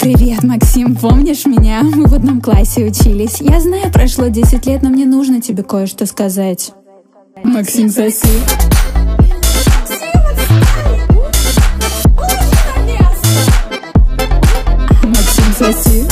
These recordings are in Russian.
Привет, Максим, помнишь меня? Мы в одном классе учились. Я знаю, прошло 10 лет, но мне нужно тебе кое-что сказать. Максим, соси. Максим, соси.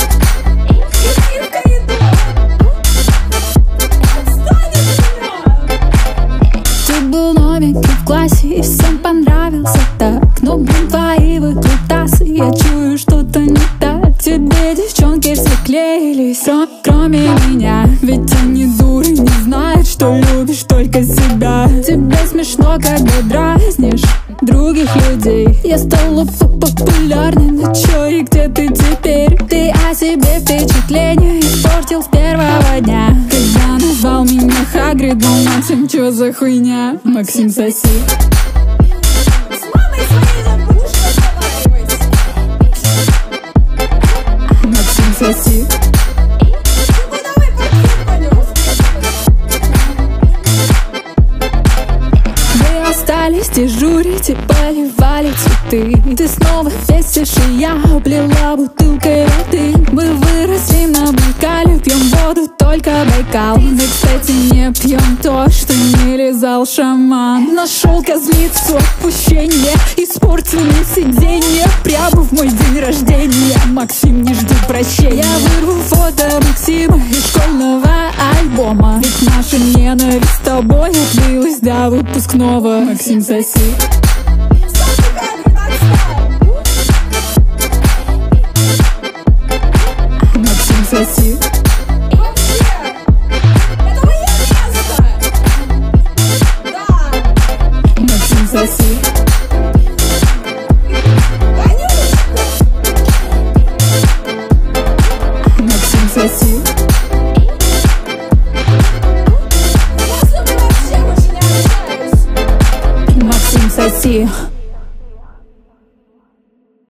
Ты был новенький в классе и всем понравился так. Но, блин, твои выкрутасы, я чую, что-то не так. Тебе девчонки все клеились, кроме меня. Ведь они дуры, не знают, что любишь только себя. Тебе смешно, когда дразнишь других людей. Я стала популярней, ну чё и где ты теперь? Ты о себе впечатление испортил с первого дня, когда назвал меня Хагридом. Максим, чё за хуйня? Максим, соси. Максим, соси. Вы остались дежурить и поливали цветы. Ты снова бесишь, и я облила бутылкой воды. Мы выросли на Байкале, пьем воду, только Байкал. Мы, кстати, не пьем то, что не лизал шаман. Нашел козлицу отпущение, испортил мне сиденье прямо в мой день рождения. Максим, не жди прощения. Я вырву фото Максима из школьного альбома, ведь наша ненависть с тобой отлилась до выпускного. Максим, соси. Максим, соси. Максим, соси. Максим, соси. Максим, соси.